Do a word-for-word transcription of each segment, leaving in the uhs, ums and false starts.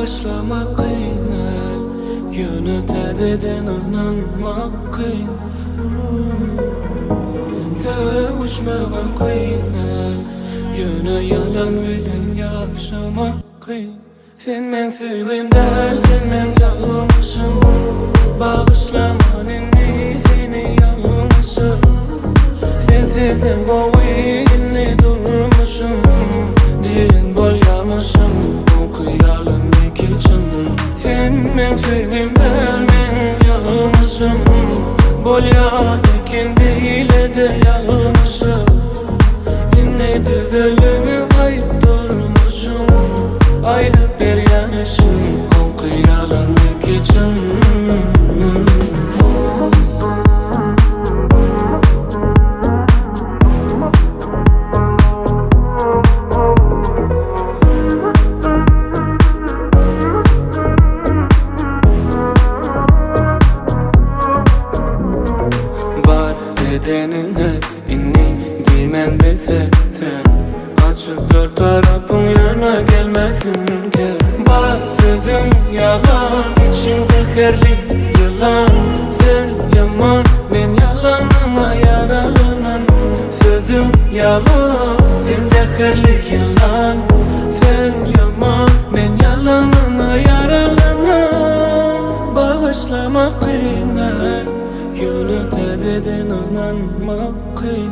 Bağışlamak kıynar, yönü tədeden ananmak kıyın. Sevuşmağım kıynar, yönü yalan bilen yaşamak kıyın. Sen men sevgim der, sen men yalnızım. Bağışlaman inni seni yalnızım. Sensizim bu yine durmuşum. Diyen bol yanlışım, bu kıyalanmak için. Sen men sevgim der, men yalnızım. Bol yanlışım bile de yalnızım. Yine düzelimi ait durmuşum. Ayrı bir yanışım, o kıyalanmak için. Var bedenine inni girmen bezekten. Açık dört tarafın yana gelmesin gel. Baksızın yalan, için zehirli yılan. Sen yaman, ben yalanına yaralanan. Sözüm yalan, sen zehirli yılan. Sen yaman, ben yalanına yaralanan. Bağışlamak kıynar, yönü tədeden ananmak kıyın.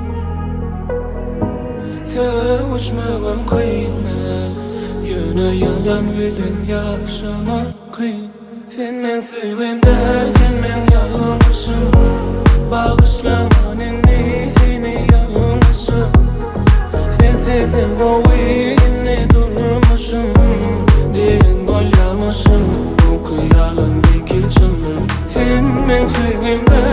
Sevuşmağım kıynar, yönü yalan bilen yaşamak kıyın. Sen men sevgim der, sen men yalnızım. Bağışlaman inni seni yalnızım. Sensizim bu yine durmuşum. Diyen bol yanlışım, bu kıyalanmak için. Sen men sevgim der,